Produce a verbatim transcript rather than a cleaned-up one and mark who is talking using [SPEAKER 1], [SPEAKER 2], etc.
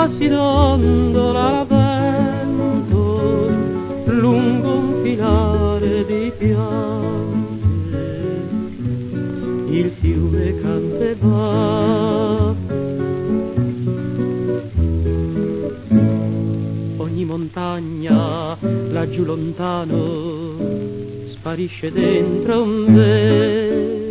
[SPEAKER 1] si dondola al vento lungo un filare di piante, il fiume canta e va, ogni montagna laggiù lontano sparisce dentro un velo,